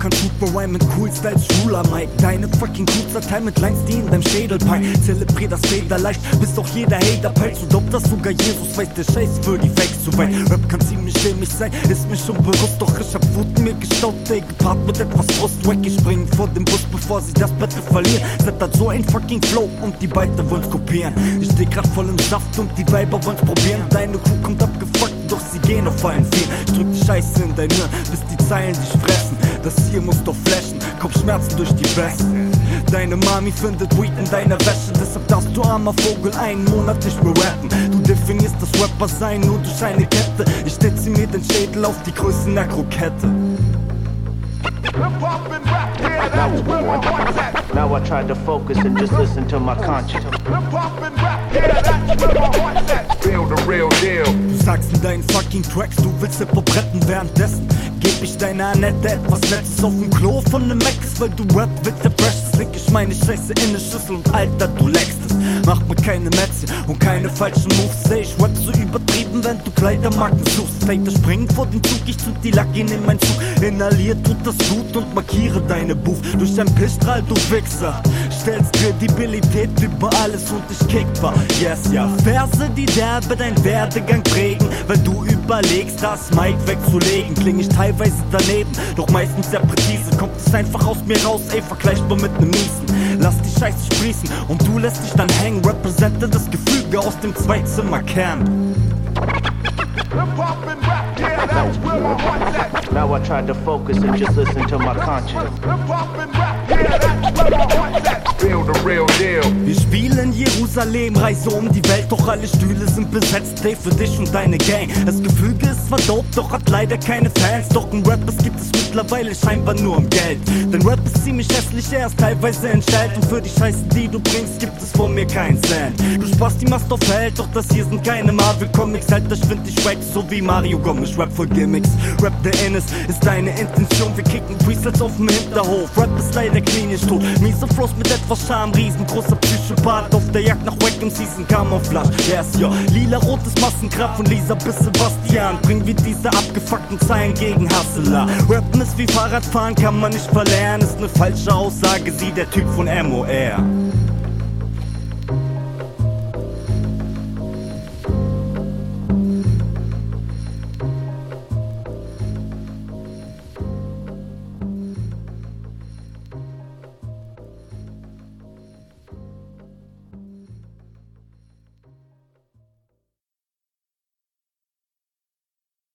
kannst super rhyme mit cool Styles, Schula Mike. Deine fucking Kurzdatei mit Lines, die in deinem Schädel peilen. Zelebrier das Feder leicht, bis auch jeder Hater peilt. So dope, dass sogar Jesus weiß, der Scheiß für die Fakes zu weit. Rap kann ziemlich dämlich sein, ist mir schon bewusst. Doch ich hab Wut mir gestaut, ey, gepaart mit etwas Frust. Wacky springen vor dem Bus, bevor sie das Battle verlieren. Sepp hat so ein fucking Flow und die Beite wollen's kopieren. Ich steh grad voll im Saft und die Weiber wollen's probieren. Deine Kuh kommt abgefuckt, doch sie gehen auf allen Vieren. Ich drück die Scheiße in dein Hirn, bis die Zeilen dich fressen. Das hier muss doch flashen, Kopfschmerzen durch die Besten. Deine Mami findet Weed in deiner Wäsche, deshalb darfst du armer Vogel einen Monat nicht mehr rappen. Du definierst das Rapper sein nur durch eine Kette. Ich stütze mir den Schädel auf die Größe einer Krokette. Now I try to focus and just listen to my conscience. Feel the real deal. Du sagst in deinen fucking Tracks, du willst Hip-Hop retten, währenddessen geb ich deiner Annette etwas Letztes auf dem Klo von nem Max, weil du Rap willst, der Precious. Leg ich meine Scheiße in ne Schüssel und Alter, du leckst es. Mach mir keine Mätzchen und keine falschen Moves. Seh ich Rap so übertrieben, wenn du Kleidermarken suchst. Later springen vor dem Zug, ich zünd die Lucky in mein Zug. Inhaliert tut das gut und markiere deine Buch durch ein Pissstrahl, du Wichser. Stellst Kredibilität über alles und ich kick war. Yes, ja. Verse, die derbe dein Werdegang prägen, weil du überlegst, das Mic wegzulegen. Kling ich teilweise daneben, doch meistens sehr präzise. Kommt es einfach aus mir raus, ey, vergleichbar mit nem Miesen. Lass die Scheiße sprießen und du lässt dich dann hängen. Represente das Gefüge aus dem Zweizimmerkern. Now I try to focus and just listen to my conscience. Feel the real deal. Wir spielen Jerusalem, Reise um die Welt, doch alle Stühle sind besetzt, ey, für dich und deine Gang. Das Gefüge ist verdobt, doch hat leider keine Fans. Doch im Rap, es gibt es mittlerweile scheinbar nur um Geld. Denn Rap ist ziemlich hässlich, er ist teilweise entstellt. Und für die Scheiße, die du bringst, gibt es von mir keinen Cent. Du sparst die Mast auf Held, doch das hier sind keine Marvel-Comics. Halt, das find ich wack, so wie Mario Gomez. Rap voll Gimmicks, Rap der Innes ist deine Intention. Wir kicken Freestyles auf dem Hinterhof. Rap ist leider klinisch tot. Miese Flows mit etwas Charme, riesengroßer Psychopath auf der Jagd nach Wack MCs in Camouflage. Yes, ja, lila-rotes Massenkraft von Lisa bis Sebastian. Bring wie diese abgefuckten Zeilen gegen Hustler. Rappen ist wie Fahrradfahren, kann man nicht verlernen. Ist ne falsche Aussage, sieh der Typ von MOR.